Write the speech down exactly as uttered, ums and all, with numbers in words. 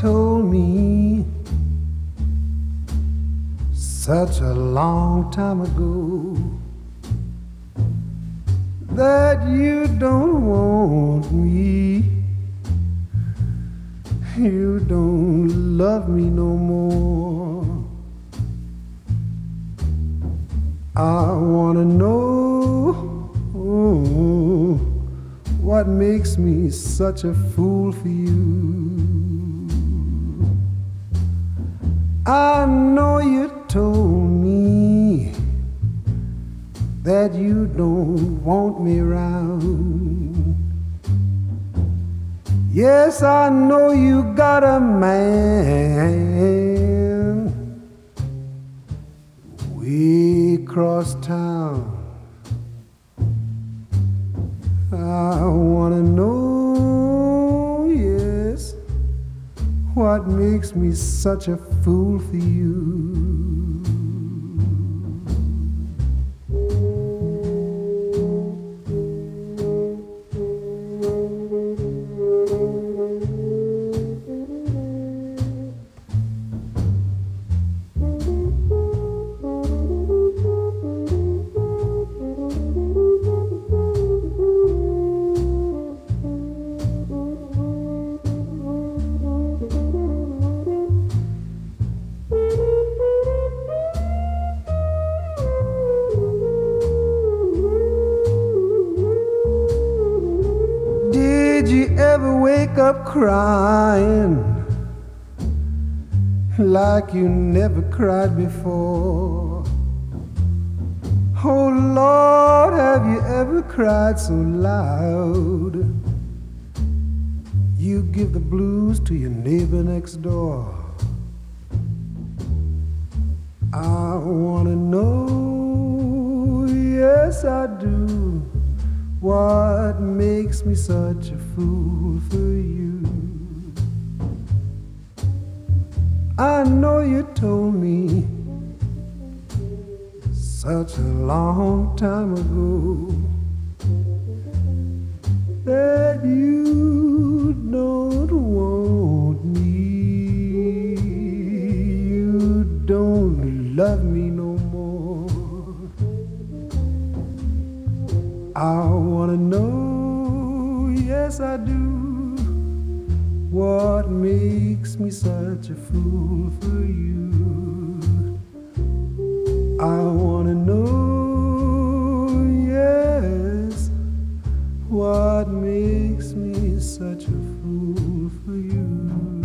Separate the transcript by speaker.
Speaker 1: told me such a long time ago that you don't want me, you don't love me no more. I wanna know oh, what makes me such a fool for you. I know you told me that you don't want me around. Yes, I know you got a man way across town. I wanna know, yes, what makes me such a fool for you. Did you ever wake up crying like you never cried before? Oh Lord, have you ever cried so loud you give the blues to your neighbor next door? I wanna know, yes I do, what makes me such a fool for you. I know you told me such a long time ago that you don't want me, you don't love me no more. I wanna know, yes I do, what makes me such a fool for you. I wanna know, yes, what makes me such a fool for you.